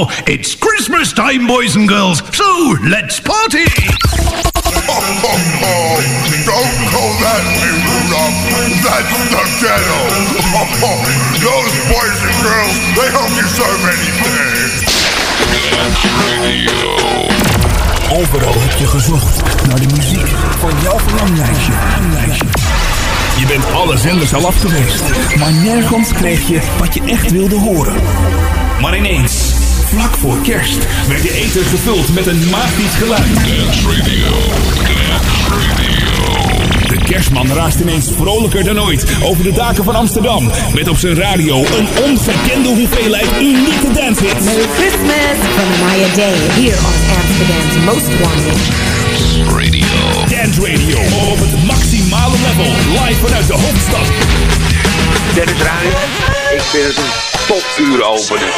It's Christmas time, boys and girls, so let's party! Don't call that me, Rudolph. That's the ghetto. Those boys and girls, they help you so many things. Dance Radio. Overal heb je gezocht naar de muziek van jouw verlanglijstje. Je bent alle zenders al af geweest, maar nergens kreeg je wat je echt wilde horen. Maar ineens, vlak voor kerst, werd je ether gevuld met een magisch geluid. Dance Radio. De kerstman raast ineens vrolijker dan ooit over de daken van Amsterdam. Met op zijn radio een ongekende hoeveelheid unieke dancehits. Merry Christmas from Maya Day, here on Amsterdam's Most Wanted. Dance Radio, op het maximale level, live vanuit de hoofdstad. Dennis Ruijs, ik vind het een topuur opener.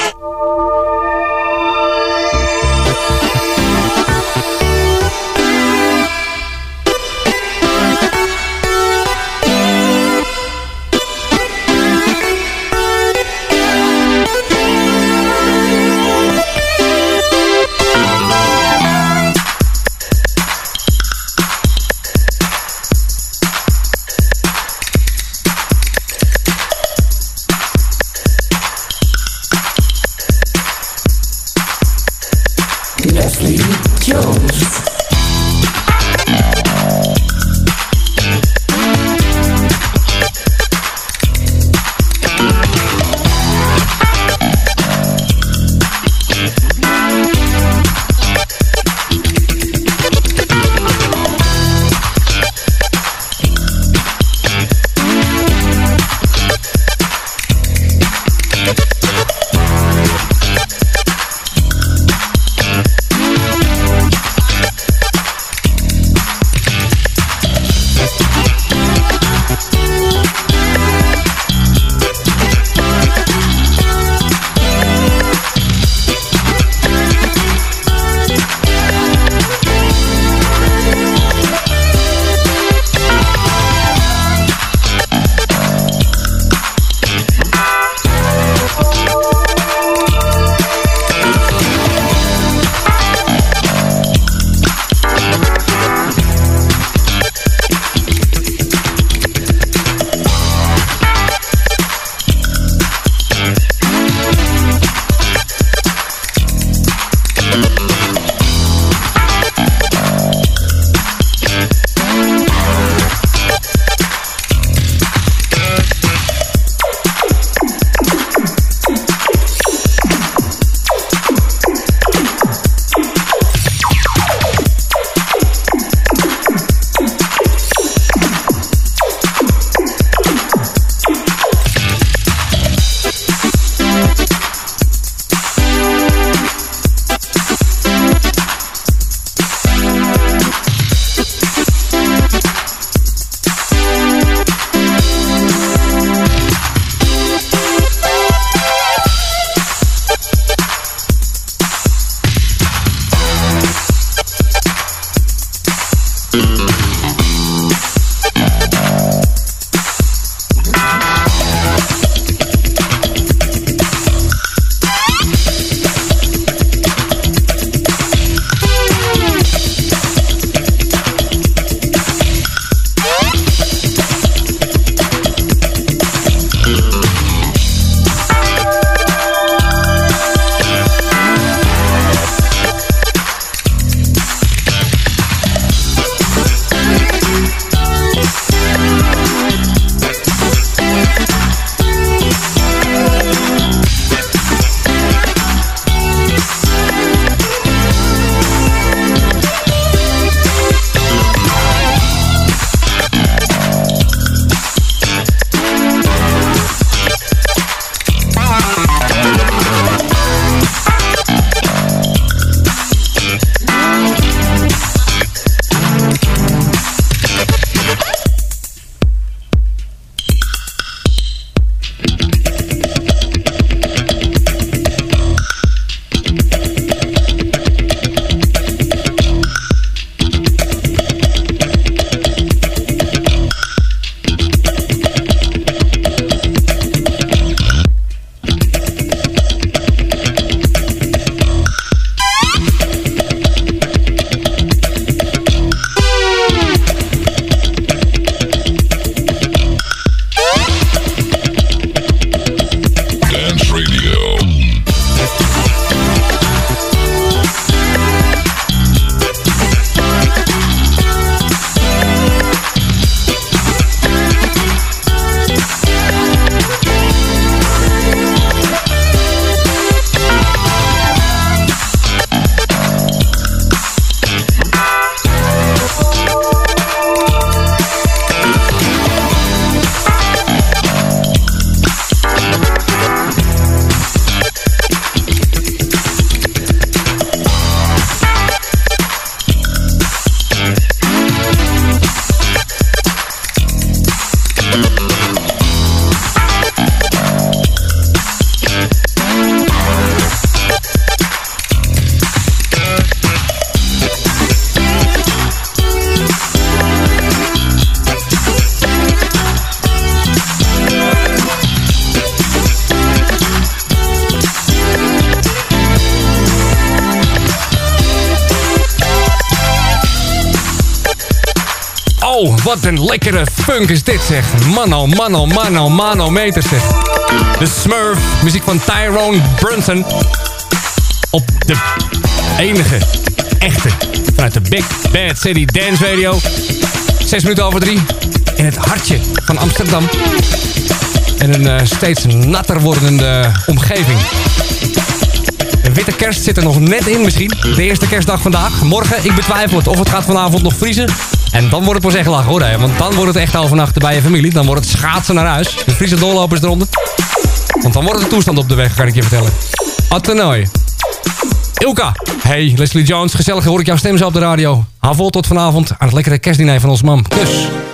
Zo, wat een lekkere funk is dit, zeg. Manometer, zeg. De Smurf, muziek van Tyrone Brunson. Op de enige, echte, vanuit de Big Bad City Dance Radio. 3:06. In het hartje van Amsterdam. En een steeds natter wordende omgeving. Een witte kerst zit er nog net in misschien. De eerste kerstdag vandaag. Morgen, ik betwijfel het of het gaat vanavond nog vriezen. En dan wordt het pas echt lachen hoor. Hè. Want dan wordt het echt overnachten bij je familie. Dan wordt het schaatsen naar huis. De Friese doorlopers eronder. Want dan wordt het de toestand op de weg, kan ik je vertellen. Attenoi. Ilka. Hey, Leslie Jones. Gezellig hoor ik jouw stem zo op de radio. Hou vol tot vanavond aan het lekkere kerstdiner van ons mam. Dus.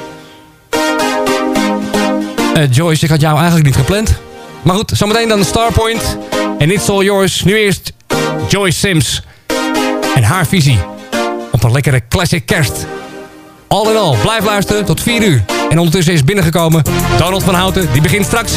Joyce, ik had jou eigenlijk niet gepland. Maar goed, zometeen dan Starpoint. En It's All Yours. Nu eerst Joyce Sims. En haar visie op een lekkere classic kerst. All in all, blijf luisteren tot 4 uur. En ondertussen is binnengekomen Donald van Houten. Die begint straks.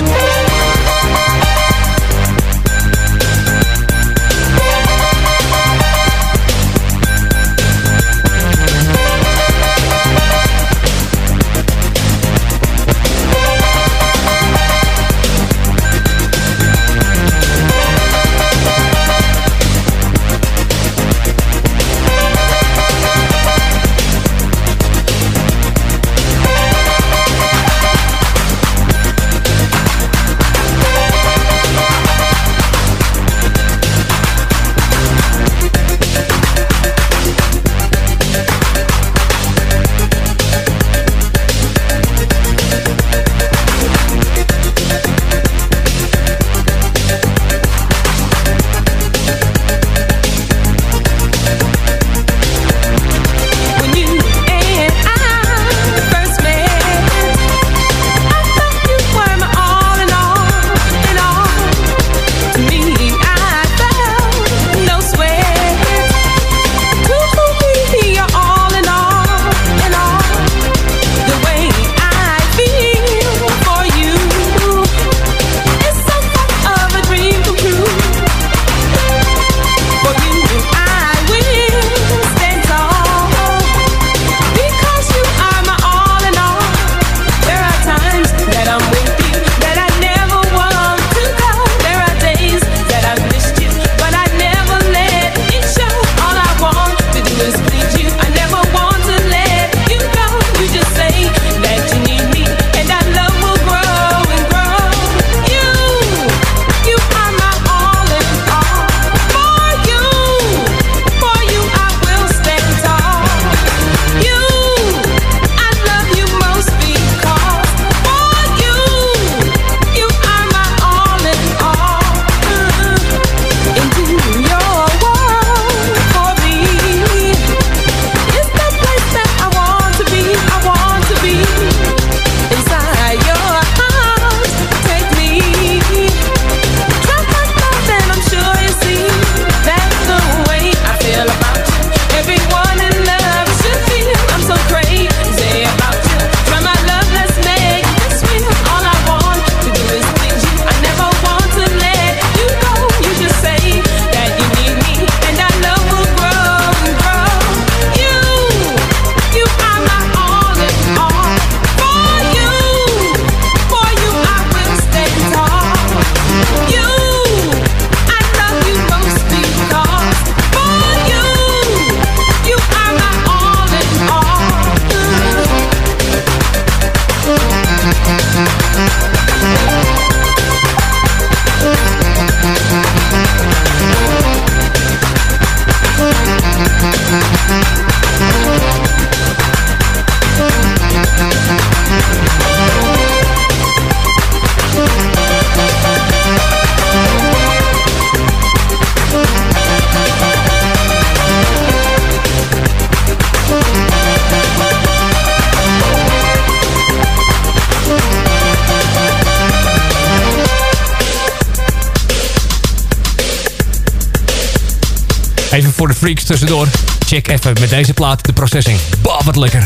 Even voor de freaks tussendoor. Check even met deze plaat de processing. Bah, wat lekker.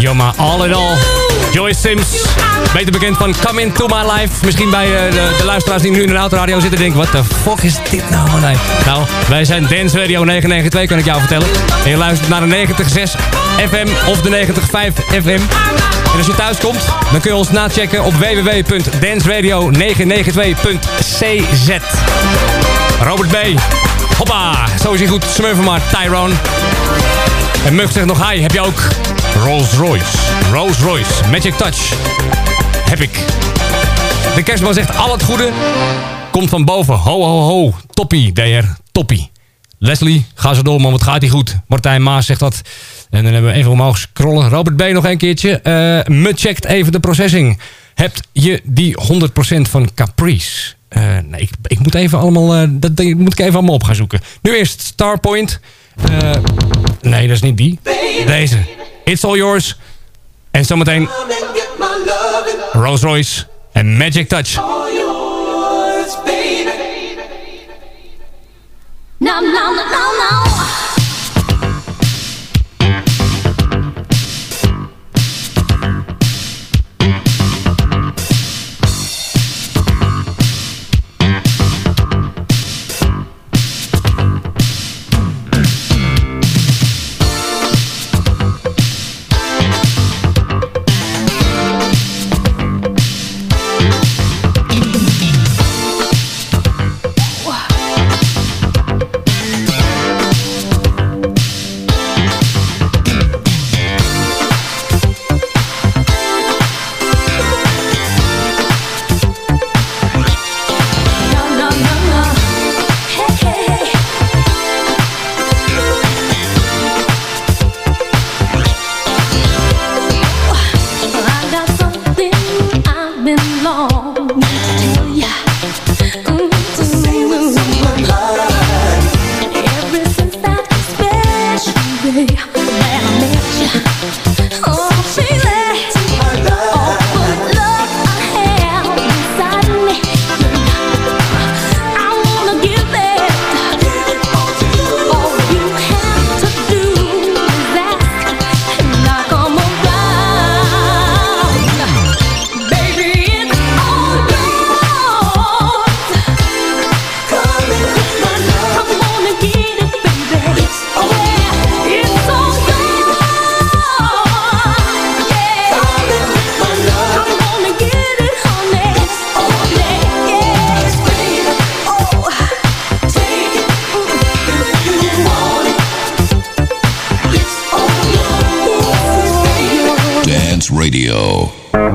Radio, maar all in all. Joyce Sims, beter bekend van Come Into My Life. Misschien bij de luisteraars die nu in de autoradio zitten denken, what the fuck is dit nou? Nee. Nou, wij zijn Dance Radio 992, kan ik jou vertellen. En je luistert naar de 90.6 FM of de 90.5 FM. En als je thuis komt, dan kun je ons nachecken op www.danceradio992.cz. Robert B. Hoppa, zo is hij goed. Smurfen maar, Tyrone. En Mug zegt nog, hi, heb je ook Rolls Royce, Magic Touch. Heb ik. De kerstman zegt, al het goede komt van boven. Ho, ho, ho. Toppie, DR. Toppie. Leslie, ga zo door, man. Wat gaat hij goed? Martijn Maas zegt dat. En dan hebben we even omhoog scrollen. Robert B. nog een keertje. Me checkt even de processing. Hebt je die 100% van Caprice? Nee, ik moet even allemaal... dat moet ik even allemaal op gaan zoeken. Nu eerst Starpoint. Nee, dat is niet die. Deze. It's All Yours. En zometeen Rolls Royce en Magic Touch. All yours, baby. No, no, no, no. Radio.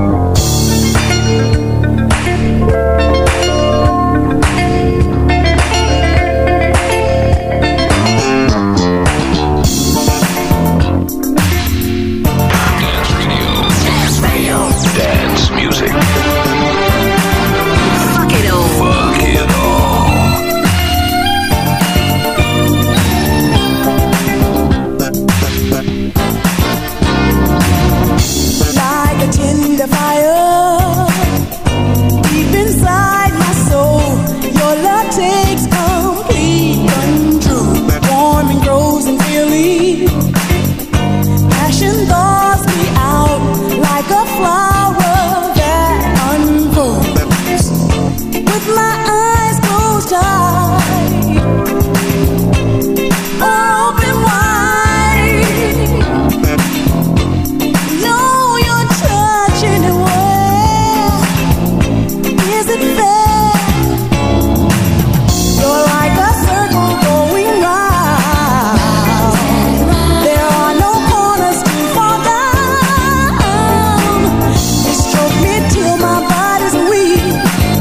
Dance music. Fuck it all. Fuck it all. Like a tender fire deep inside my soul, your love takes complete control. Warm and grows and feeling, passion thaws me out like a flower that unfolds. With my eyes closed tight, open wide, know you're touching it well. Is it fair? You're like a circle going round. There are no corners to fall down. You stroke me till my body's weak.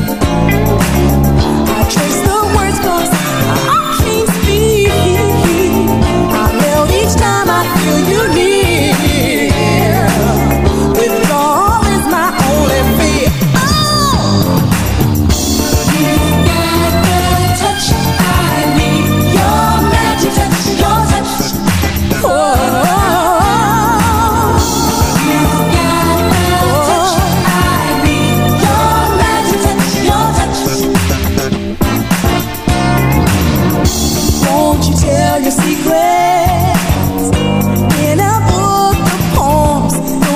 I trace the words 'cause I can't speak. I melt each time I feel you near. Withdrawal is my only fear. Oh, you got the touch I need. Your magic touch, your touch. Oh, you got the touch I need. Your magic touch, your touch. Won't you tell your secrets in a book of poems? The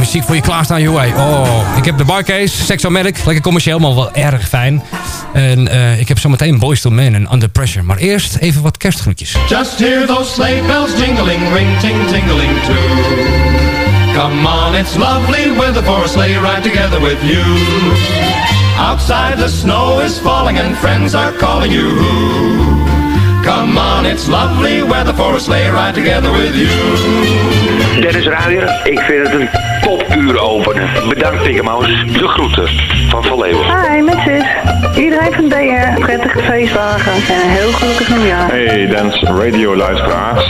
muziek voor je klaarstaan, Huawei. Oh, ik heb de Barcase, Sexomatic, lekker commercieel, maar wel erg fijn. En ik heb zometeen Boyz II Men en Under Pressure. Maar eerst even wat kerstgroetjes. Just hear those sleigh bells jingling, ring ting tingling too. Come on, it's lovely weather for a sleigh ride together with you. Outside the snow is falling and friends are calling you. Come on, it's lovely weather for a sleigh ride together with you. Dennis Ruijer, ik vind het een topuur openen. Bedankt, Dikke Maus. De groeten van Van Leeuwen. Hi, met zus. Iedereen van DR, prettige feestdagen en een heel gelukkig nieuwjaar. Hey, Dance Radio luisteraars.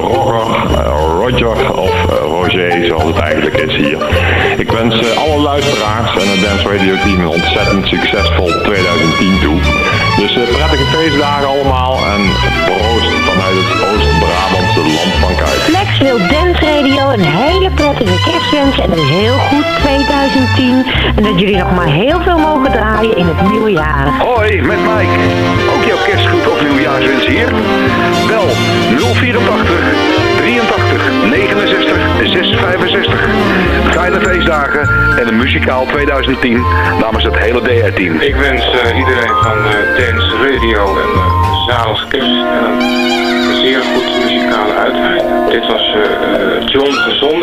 Roger of Roger, zoals het eigenlijk is hier. Ik wens alle luisteraars en het Dance Radio team een ontzettend succesvol 2010 toe. Dus prettige feestdagen allemaal en proost vanuit het Oost-Brabantse land van Kuik. Flex wil Dance Radio een hele prettige kerstwens en een heel goed 2010. En dat jullie nog maar heel veel mogen draaien in het nieuwe jaar. Hoi, met Mike. Ook jouw kerstgroet of nieuwjaarswens hier? Bel 084 83 69 665. Fijne feestdagen en een muzikaal 2010 namens het hele DR-team. Ik wens iedereen van Dance Radio een zalig kerst en een zeer goed muzikale uitvaart. Dit was John Gezond.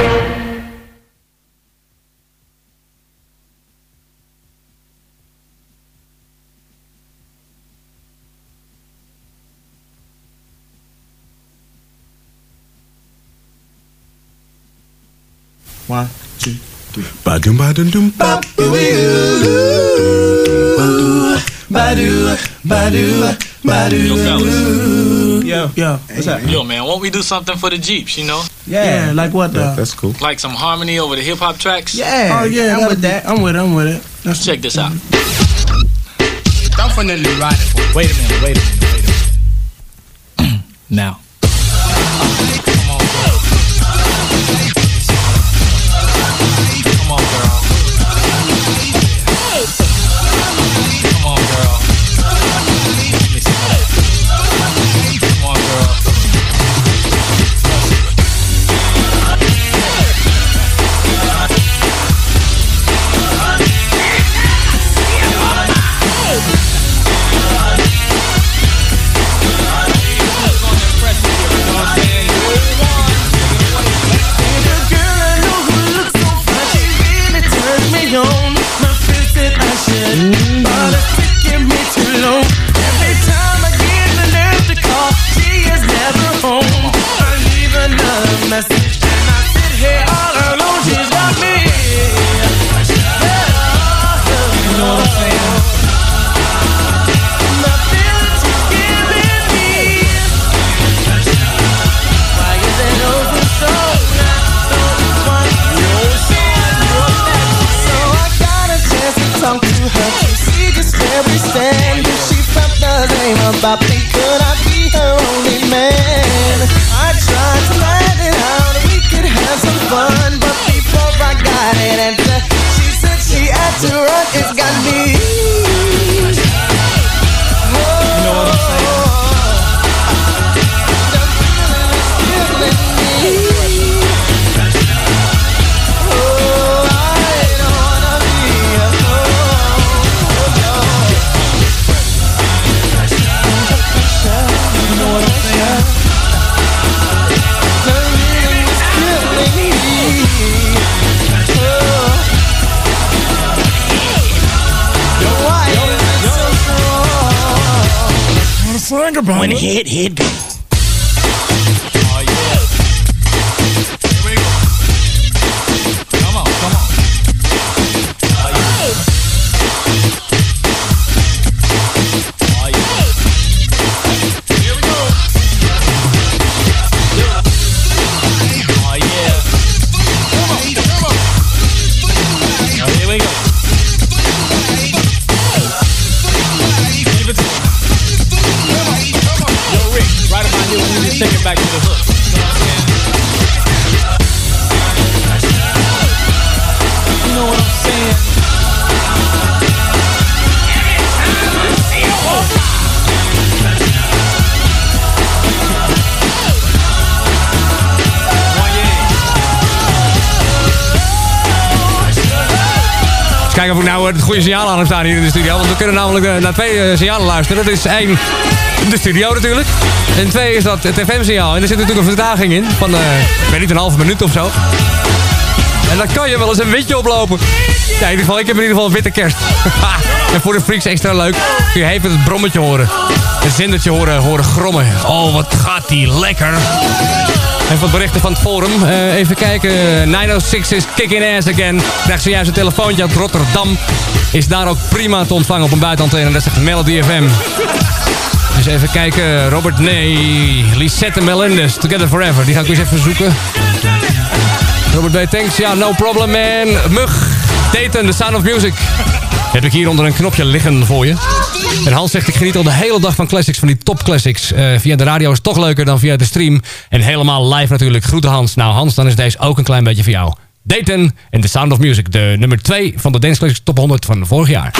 One, two, three. Ba-doom, ba-doom, doom, ba-doo, ba-doo, ba-doo, ba-doo. Yo, fellas. Yo, what's up? Yo, man, won't we do something for the Jeeps, you know? Yeah, like what? That's cool. Like some harmony over the hip-hop tracks? Yeah, oh yeah, I'm with that. I'm with it. Let's check this out. Definitely ride it for. Wait a minute. Now. About me, could I be her only man? I tried to plan it out, we could have some fun, but before I got it answer, she said she had to run, it's got me. You know what I'm saying? When hit go. Oh, yeah. Here we go. Come on. Oh, yeah. Oh, yeah. Here we go. Oh, yeah. Come on. Oh, here we go. Give it to me. Yo, Rick, right Eens kijken of ik nou het goede signaal aan heb staan hier in de studio. Want we kunnen namelijk naar 2 signalen luisteren. Dat is 1, de studio natuurlijk. En 2 is dat het FM-signaal. En er zit natuurlijk een vertraging in van, ik weet niet, een halve minuut of zo. En dan kan je wel eens een witje oplopen. Ja, in ieder geval, ik heb in ieder geval een witte kerst. En voor de freaks extra leuk. Kun je even het brommetje horen. Het zindertje horen grommen. Oh, wat gaat die lekker. Even wat berichten van het forum. Even kijken. 906 is kicking ass again. Krijgt zojuist een telefoontje uit Rotterdam. Is daar ook prima te ontvangen op een buitenantenne. Dat zegt Melody FM. Dus even kijken. Robert Nee. Lisette Melendez. Together Forever. Die ga ik eens even zoeken. Robert B. Thanks. Ja, no problem man. Mug. Dayton, The Sound of Music. Heb ik hier onder een knopje liggen voor je. En Hans zegt, ik geniet al de hele dag van classics, van die top classics. Via de radio is het toch leuker dan via de stream. En helemaal live natuurlijk. Groeten Hans. Nou Hans, dan is deze ook een klein beetje voor jou. Dayton en The Sound of Music. De nummer 2 van de Dance Classics Top 100 van vorig jaar.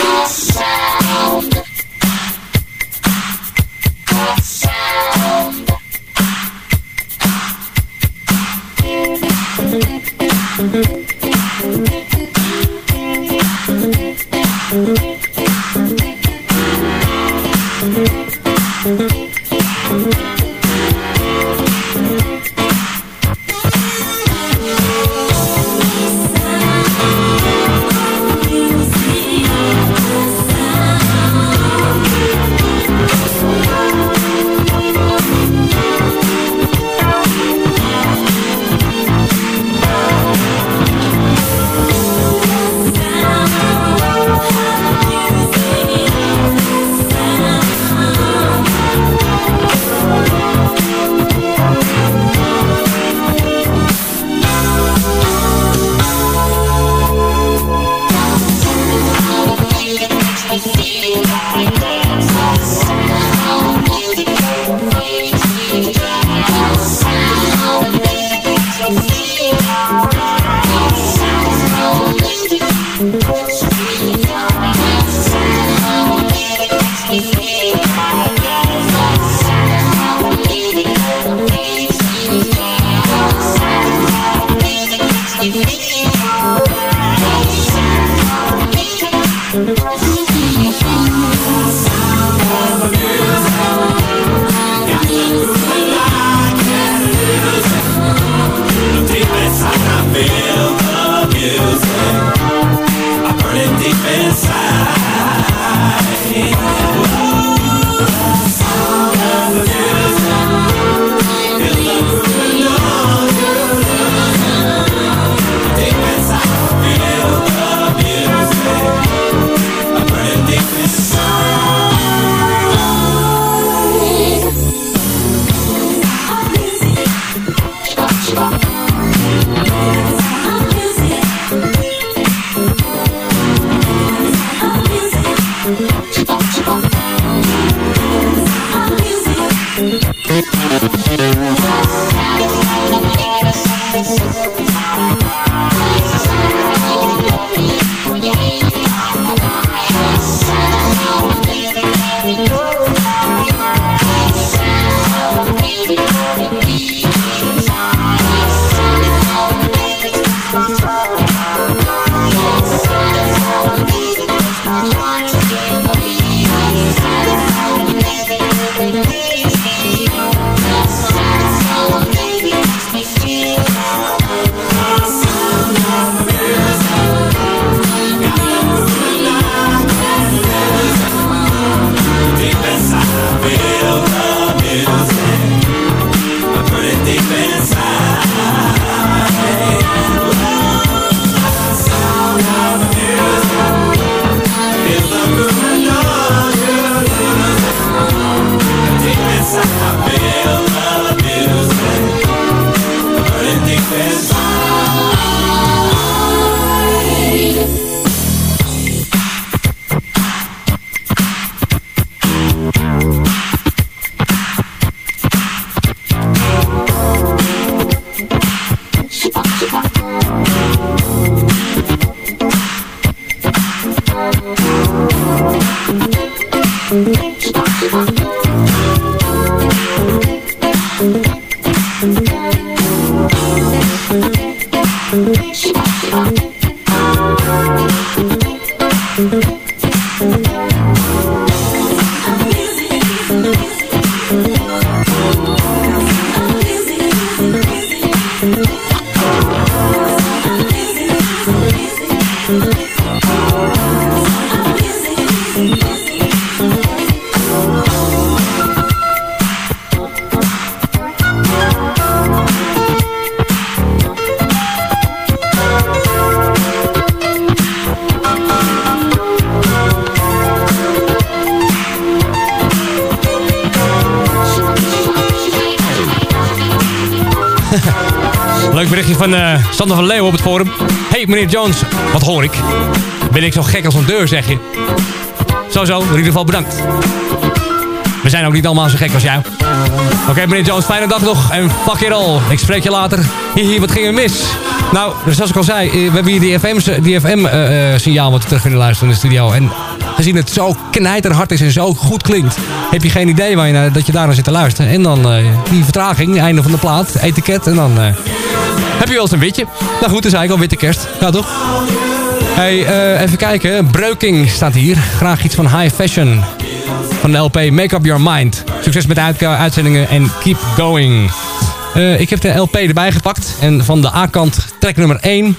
Leuk berichtje van Sander van Leeuwen op het forum. Hey meneer Jones, wat hoor ik? Ben ik zo gek als een deur, zeg je? Zo, in ieder geval bedankt. We zijn ook niet allemaal zo gek als jou. Oké, meneer Jones, fijne dag nog. En fuck it all. Ik spreek je later. Hihi, wat ging er mis? Nou, zoals ik al zei, we hebben hier die FM-signaal wat we terug kunnen luisteren in de studio. En gezien het zo knijterhard is en zo goed klinkt, heb je geen idee dat je daar naar zit te luisteren. En dan die vertraging, einde van de plaat, etiket. En dan heb je wel eens een witje. Nou goed, het is eigenlijk al witte kerst. Ja, toch? Hey, even kijken. Breuking staat hier. Graag iets van High Fashion. Van de LP Make Up Your Mind. Succes met de uitzendingen en keep going. Ik heb de LP erbij gepakt. En van de A-kant track nummer 1.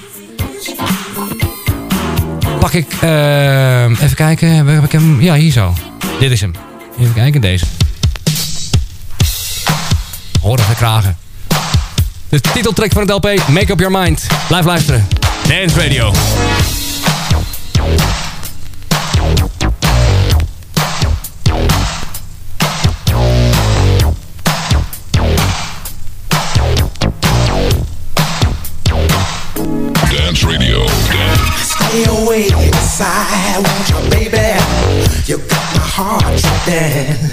Pak ik... even kijken. Heb ik hem? Ja, hier zo. Dit is hem. Even kijken, deze. Horige kragen. De titeltrack van het LP Make Up Your Mind. Blijf luisteren. Dance Radio. Dance Radio. Stay away inside, won't you, baby? You got my heart tripping.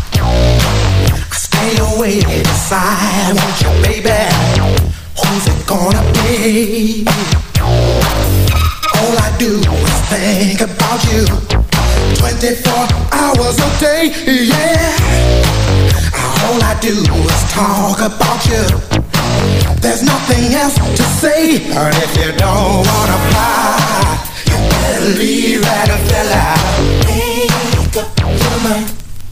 Stay away inside, won't you, baby? Who's it gonna be? All I do is think about you 24 hours a day, yeah. All I do is talk about you. There's nothing else to say. And if you don't wanna fly, you better leave right a fella. Make up your mind.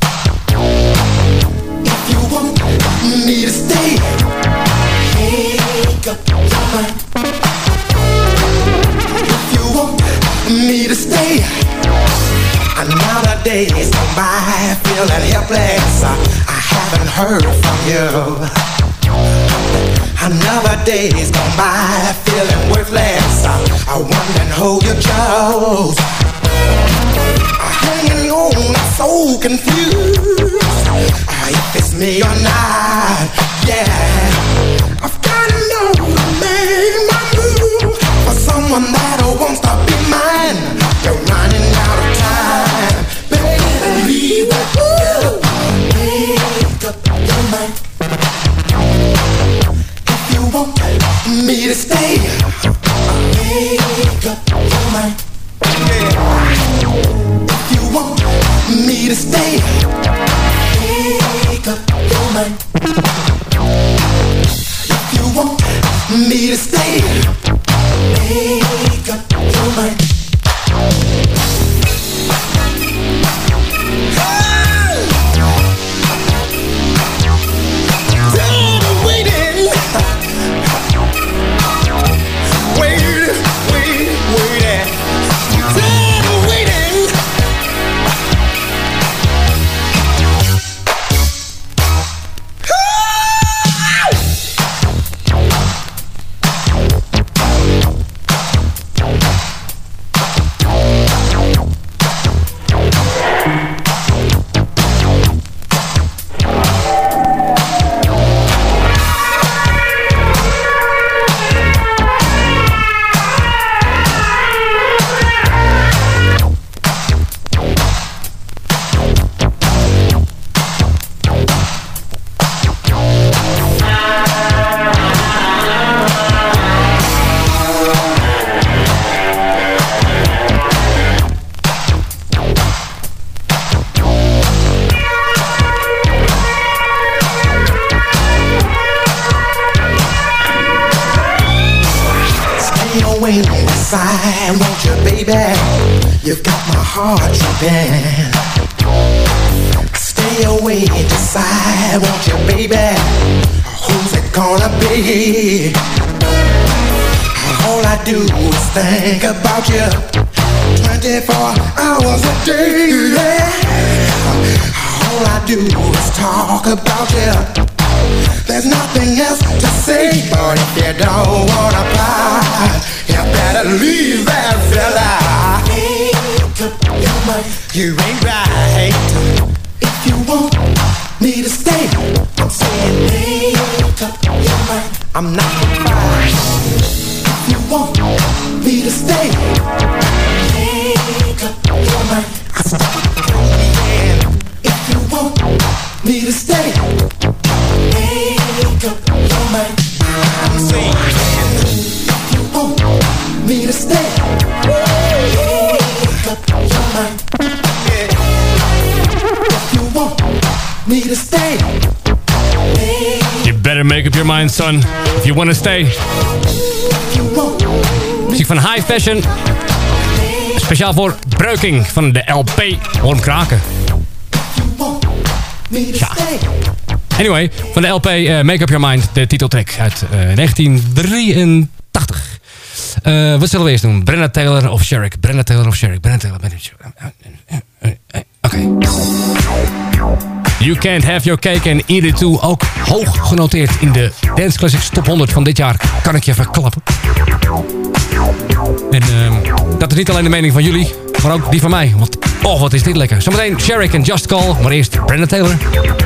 If you want me to stay, make up your mind. If you want me to stay, another day is gone by, feeling helpless. I haven't heard from you. Another day's gone by, feeling worthless. I wonder who you chose. Hanging on, so confused. If it's me or not, yeah. I've gotta know to make my move for someone that wants to be mine. You're running out of time, baby. Leave that girl. Make up your mind. Want me to stay? Make up your mind. If you want me to stay, make up your mind. If you want me to stay, make up your mind. Won't you, baby? You've got my heart tripping. Stay away, decide, won't you, baby? Who's it gonna be? All I do is think about you 24 hours a day, yeah. All I do is talk about you. There's nothing else to say, but if you don't wanna buy, you better leave that fella. Make up your mind. You ain't right. If you want me to stay, I'm saying make up your mind. I'm not gonna cry. me to stay. You better make up your mind, son, if you wanna stay. Muziek van High Fashion. Speciaal voor Breuking van de LP. Hoor hem kraken. Ja. Anyway, van de LP Make Up Your Mind, de titeltrack uit 1983. Wat zullen we eerst doen? Brenna Taylor of Sherrick? Brenna Taylor of Sherrick? Brenna Taylor. Oké. You Can't Have Your Cake and Eat It Too. Ook hoog genoteerd in de Dance Classics Top 100 van dit jaar. Kan ik je even klappen. En dat is niet alleen de mening van jullie, maar ook die van mij. Want, oh, wat is dit lekker. Zometeen Sherrick en Just Call. Maar eerst Brenna Taylor.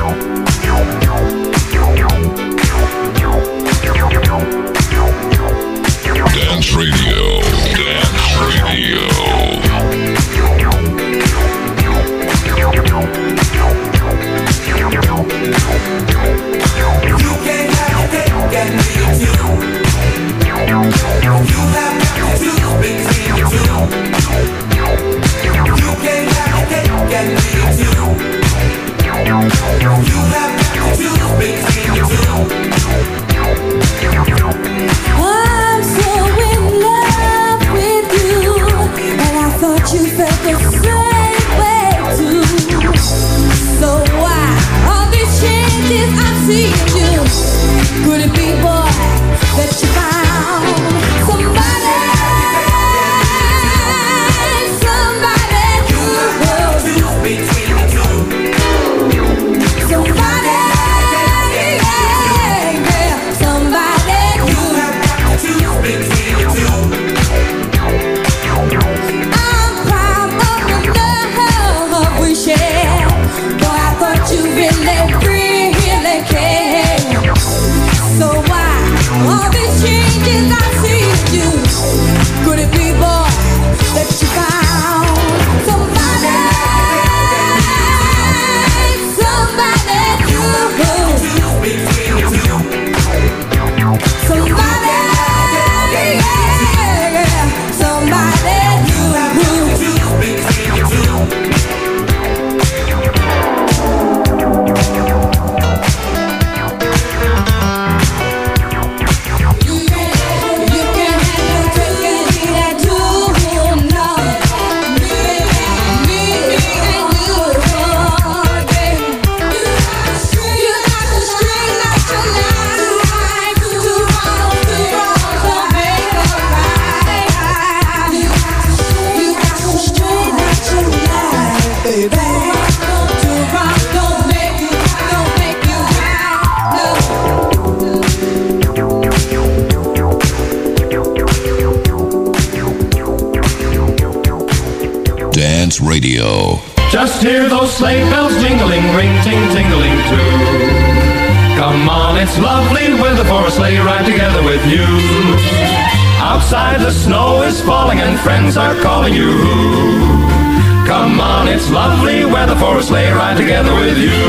Dance Radio. Dance Radio. I'm so in love with you, and I thought you felt the same way too. So why all these changes I'm seeing you? Could it be, boy, that you found somebody who will choose between the two? Somebody. All these changes I see in you. Could it be, boy, that you found somebody new? Dance Radio. Just hear those sleigh bells jingling, ring, ting, tingling too. Come on, it's lovely weather for a sleigh ride together with you. Outside the snow is falling and friends are calling you. Come on, it's lovely weather for a sleigh ride together with you.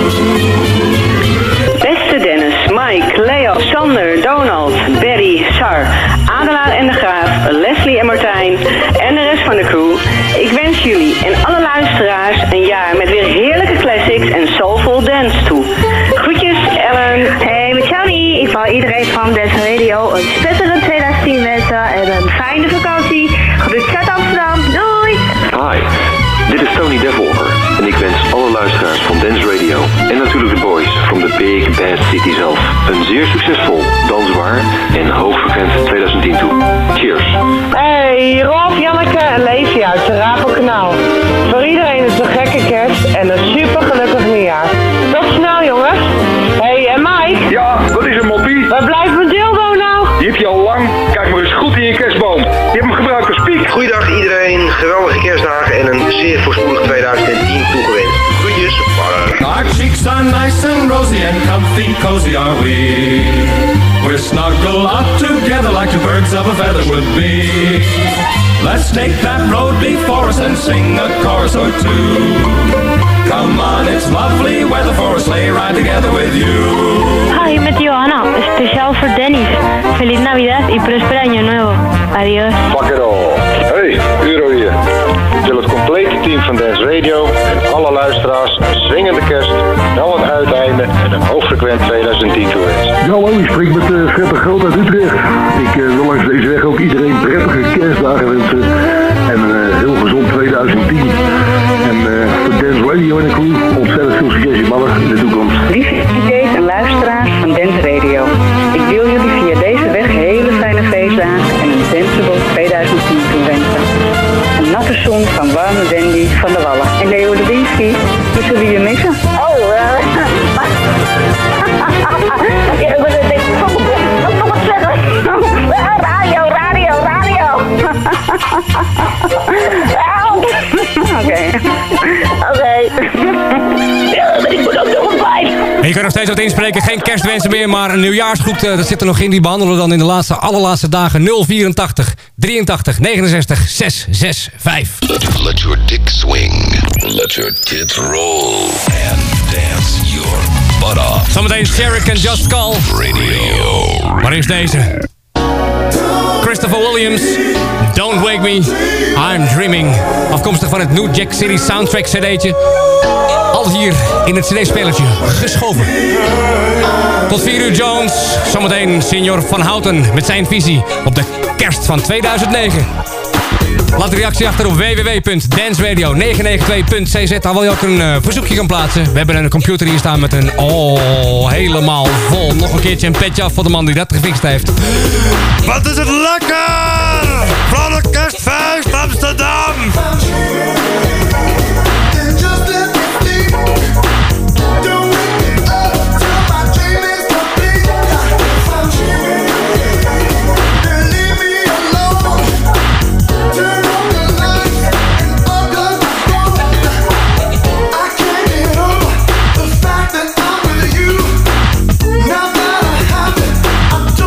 Beste Dennis, Mike, Leo, Sander, Donald, Berry, Sar, Adelaar en de Graaf, Leslie en Martijn en de rest van de crew. Ik wens jullie en alle luisteraars een jaar met weer heerlijke classics en soulful dance toe. Groetjes, Ellen. Hey, met Johnny. Ik wou iedereen van Dance Radio een spetterend 2010 wensen en een fijne vakantie. Groet uit Amsterdam. Doei! Hi, dit is Tony Devolver en ik wens alle luisteraars van Dance Radio en natuurlijk de boys from the big bad city zelf een zeer succesvol, dansbaar en hoogfrequent 2010 toe. Cheers! Hey, Rolf, Janneke en Levi uit de Rapelkanaal. Voor iedereen is een gekke kerst en een super gelukkig nieuwjaar. Tot snel, jongens. Hey, en Mike? Ja, wat is een moppie? Waar blijft mijn dildo nou? Die heb je al lang. Kijk maar eens goed in je kerstboom. Je hebt hem gebruikt als piek. Goeiedag iedereen, geweldige kerstdagen en een zeer voorspoedig 2010 toegewenst. Groetjes. Our cheeks are nice and rosy and comfy cozy are we. We're snuggled up together like the birds of a feather would be. Let's take that road before us and sing a chorus or two. Come on, it's lovely weather for a sleigh ride together with you. Hi, met Johanna. Speciaal voor Dennis. Feliz Navidad y próspero año nuevo. Adiós. Fuck it all. Hey, Euro hier. Ik wil het complete team van Dance Radio en alle luisteraars een swingende kerst, wel een uitdaging bekende en een hoogfrequent 2010 toewens. Ja, hallo, ik spreek met Fred de Groot uit Utrecht. Ik wil langs deze weg ook iedereen prettige kerstdagen wensen. En een heel gezond 2010. En voor Dance Radio en de crew ontzettend veel succes in mannen in de toekomst. Lieve DJ's en luisteraars van Dance Radio. Ik wil jullie via deze weg hele fijne feestdagen en een Danceable 2010 toewensen. Een natte zoen van warme Dandy van de Wallen. En Leo Lewinsky, we zullen je missen. Oh, ik ben het even wat nog wat zeggen. Radio. Oké. Ja, maar ik moet ook nog een bij. En je kan nog steeds wat inspreken. Geen kerstwensen meer, maar een nieuwjaarsgroet. Dat zit er nog in. Die behandelen we dan in de allerlaatste dagen. 084 83 69 665. Let your dick swing. Let your tit roll. And dance your butt off. Zometeen Sherrick en Just Call. Radio. Maar eerst deze. Christopher Williams, Don't Wake Me, I'm Dreaming. Afkomstig van het New Jack City Soundtrack cd'tje. Al hier in het cd-spelertje geschoven. Tot 4 uur Jones. Zometeen Senior Van Houten met zijn visie op de kerst van 2009. Laat de reactie achter op www.danceradio992.cz. Daar wil je ook een verzoekje gaan plaatsen. We hebben een computer hier staan met een... Oh, helemaal vol. Nog een keertje een petje af voor de man die dat gefixt heeft. Wat is het lekker! Vrolijk kerstfeest Amsterdam!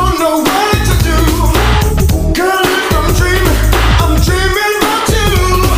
Girl, if I'm dreaming about you.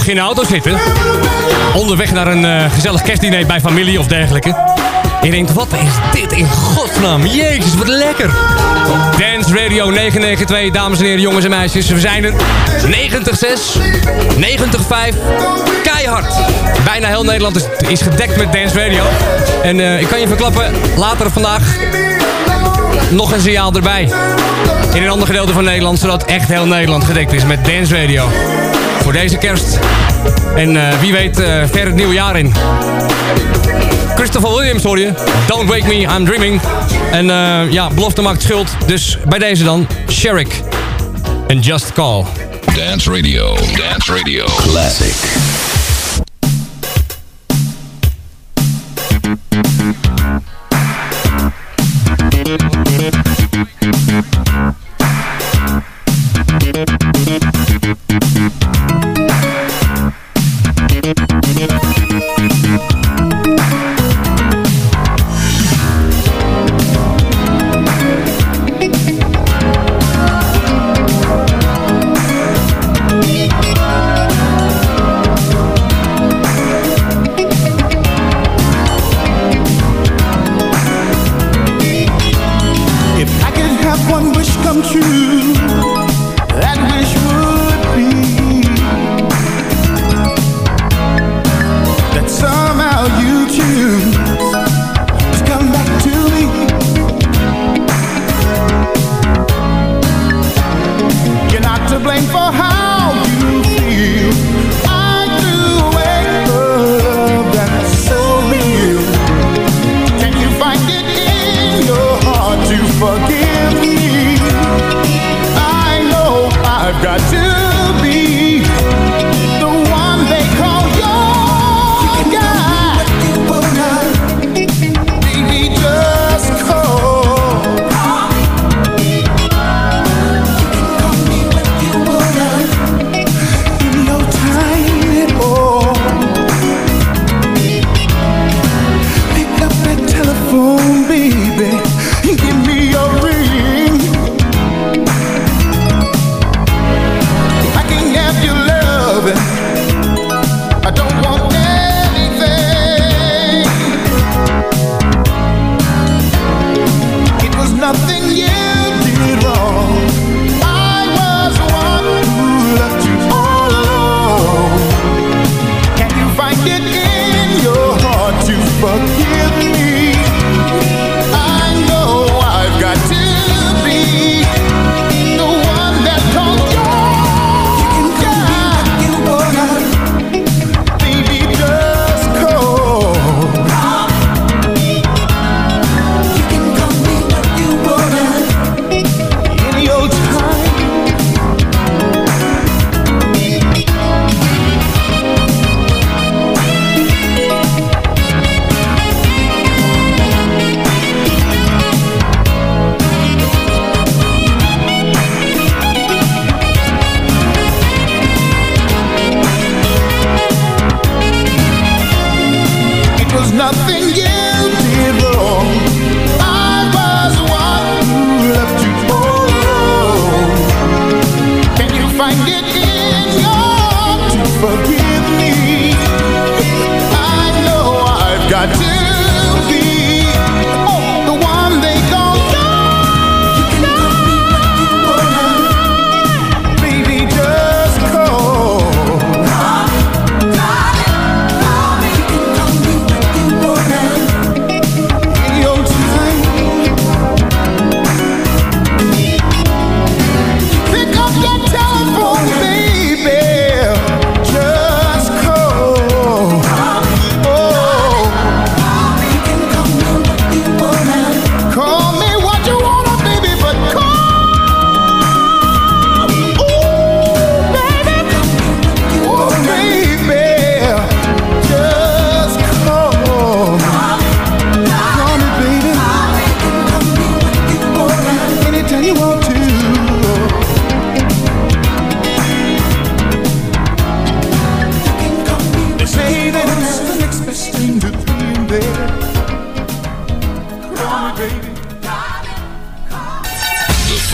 Mocht je in de auto zitten, onderweg naar een gezellig kerstdiner bij familie of dergelijke. En je denkt, wat is dit in godsnaam? Jezus, wat lekker. Dance Radio 992, dames en heren, jongens en meisjes. We zijn er 90.6, 90.5, keihard. Bijna heel Nederland is gedekt met Dance Radio. En ik kan je verklappen, later vandaag nog een signaal erbij. In een ander gedeelte van Nederland, zodat echt heel Nederland gedekt is met Dance Radio. Voor deze kerst. En wie weet ver het nieuwe jaar in. Christopher Williams hoor je. Don't Wake Me, I'm Dreaming. En ja, belofte maakt schuld. Dus bij deze dan, Sherrick en Just Call. Dance Radio. Dance Radio. Classic.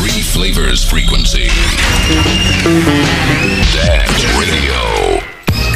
Flavors frequency. Dance Radio.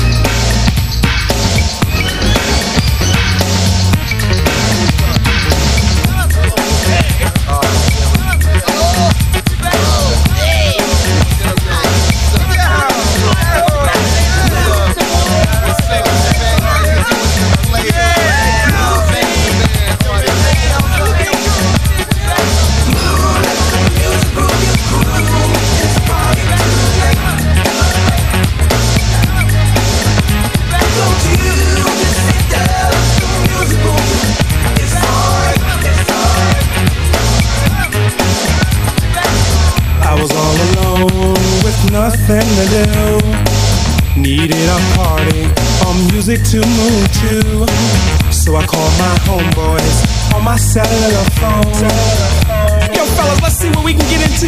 nothing to do. Needed a party or music to move to. So I called my homeboys on my cellular phone. Yo fellas, let's see what we can get into.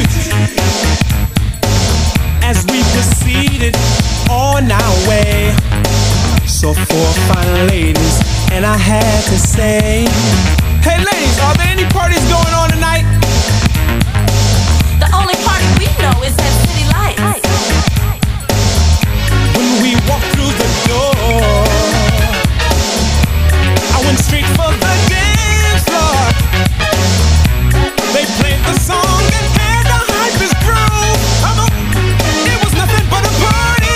As we proceeded on our way, saw 4 fine ladies, and I had to say, hey ladies, are there any parties going on tonight? The only party we know is at City Lights. When we walked through the door, I went straight for the dance floor. They played the song and had the hypest groove. It was nothing but a party.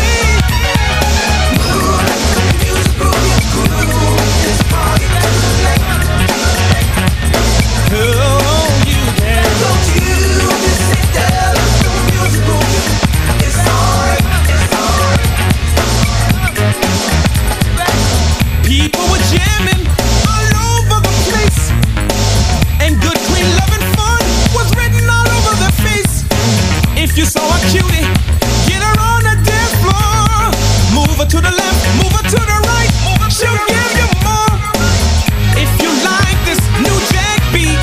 People were jamming all over the place, and good, clean, loving fun was written all over their face. If you saw a cutie, get her on the dance floor. Move her to the left, move her to the right. She'll give you more. If you like this new jack beat,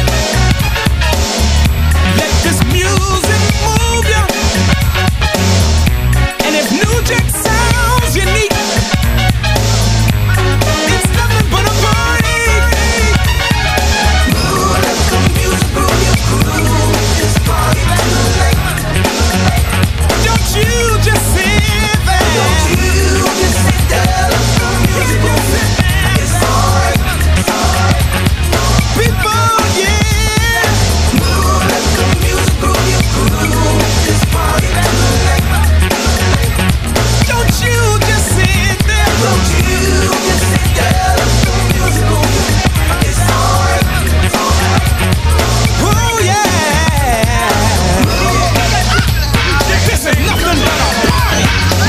let this music move you. And if new jack sounds unique, it's nothing but a party. Let the music move you through this party tonight. Don't you just sit there. Don't you just sit there. Let the music move you. It's alright. People, yeah. Let the music move you through this party tonight. Don't you just sit there. Don't you just sit there. Let the music move you. It's alright. Oh yeah. This ain't nothing but a party.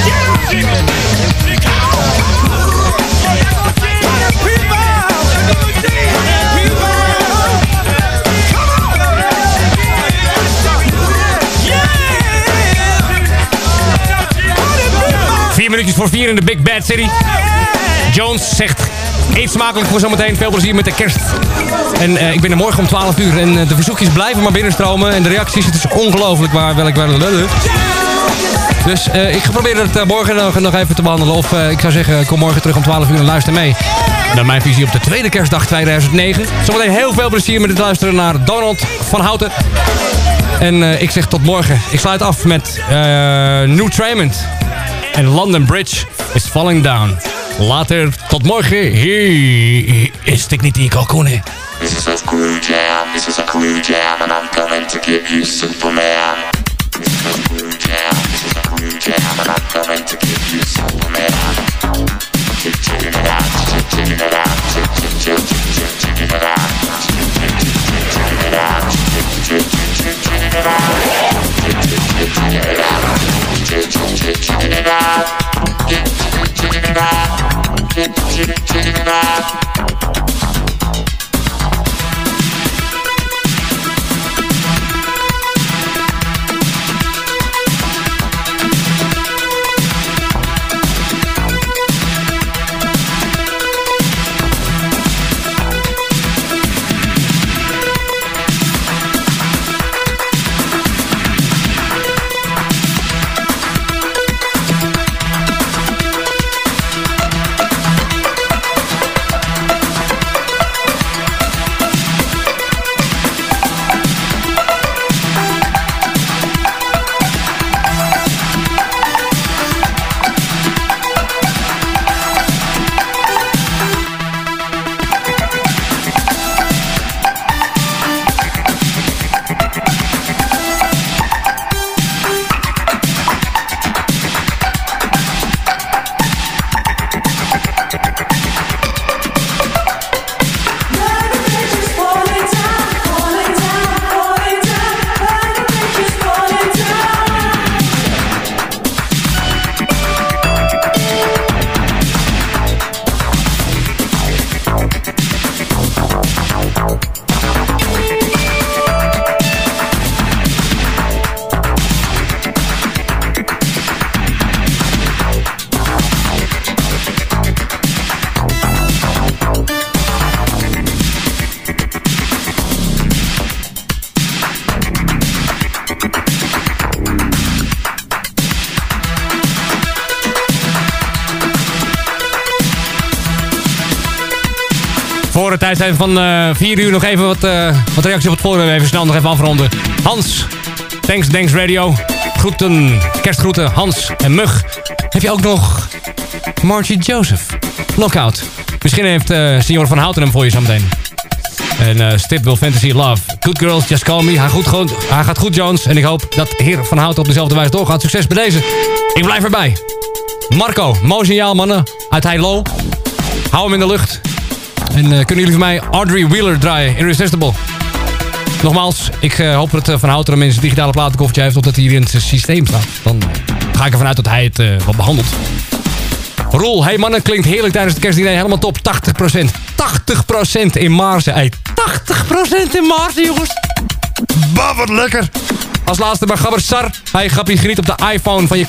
Minuutjes voor 4 in de Big Bad City. Jones zegt, eet smakelijk voor zometeen. Veel plezier met de kerst. En ik ben er morgen om 12 uur. En de verzoekjes blijven maar binnenstromen. En de reacties, het is ongelooflijk waar welk wel lullen. Dus ik ga proberen het morgen nog even te behandelen. Of ik zou zeggen, kom morgen terug om 12 uur en luister mee. Naar mijn visie op de tweede kerstdag 2009. Zometeen heel veel plezier met het luisteren naar Donald van Houten. En ik zeg tot morgen. Ik sluit af met New Trament. En London Bridge is falling down. Later, tot morgen. Hier is Dignity Kalkoenen. This is a cool jam, this is a cool jam, and I'm coming to give you Superman. This is a cool jam, this is a cool jam, and I'm coming to give you Superman. Keep checking it out, keep checking it out, keep checking it out, keep checking it out, keep checking it out, keep checking it out. Checking it out, checking it out, checking it out. voor het tijd zijn van 4 uur nog even wat reacties op het forum. Even snel nog even afronden. Hans, thanks Radio. Groeten, kerstgroeten, Hans en Mug. Heb je ook nog Margie Joseph? Knockout. Misschien heeft Signor van Houten hem voor je zometeen. En Stip wil Fantasy Love. Good Girls, Just Call Me. Hij gaat goed, Jones. En ik hoop dat heer Van Houten op dezelfde wijze doorgaat. Succes bij deze. Ik blijf erbij. Marco, mooi signaal, mannen. Uit Heilo. Hou hem in de lucht. En kunnen jullie voor mij Audrey Wheeler draaien? Irresistible. Nogmaals, ik hoop dat Van Houten hem in zijn digitale platenkoffertje heeft... of dat hij hier in het systeem staat. Dan ga ik ervan uit dat hij het wat behandelt. Roel, hey mannen, klinkt heerlijk tijdens het kerstdiner. Helemaal top, 80%. 80% in marge, hey. 80% in marge, jongens. Bah, wat lekker. Als laatste maar Gabber Sar. Hey, grappie, geniet op de iPhone van je